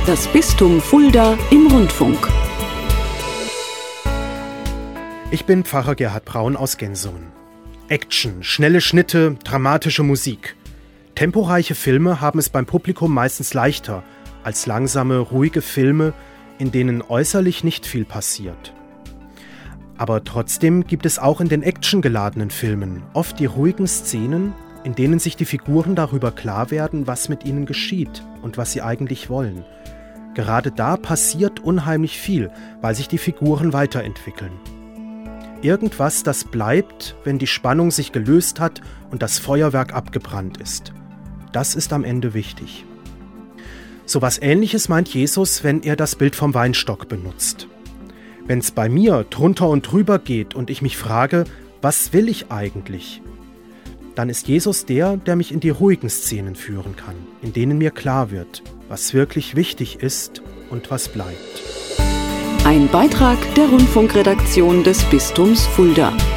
Das Bistum Fulda im Rundfunk. Ich bin Pfarrer Gerhard Braun aus Gensohn. Action, schnelle Schnitte, dramatische Musik. Temporeiche Filme haben es beim Publikum meistens leichter als langsame, ruhige Filme, in denen äußerlich nicht viel passiert. Aber trotzdem gibt es auch in den actiongeladenen Filmen oft die ruhigen Szenen, in denen sich die Figuren darüber klar werden, was mit ihnen geschieht und was sie eigentlich wollen. Gerade da passiert unheimlich viel, weil sich die Figuren weiterentwickeln. Irgendwas, das bleibt, wenn die Spannung sich gelöst hat und das Feuerwerk abgebrannt ist. Das ist am Ende wichtig. So was Ähnliches meint Jesus, wenn er das Bild vom Weinstock benutzt. Wenn es bei mir drunter und drüber geht und ich mich frage, was will ich eigentlich? Dann ist Jesus der mich in die ruhigen Szenen führen kann, in denen mir klar wird, was wirklich wichtig ist und was bleibt. Ein Beitrag der Rundfunkredaktion des Bistums Fulda.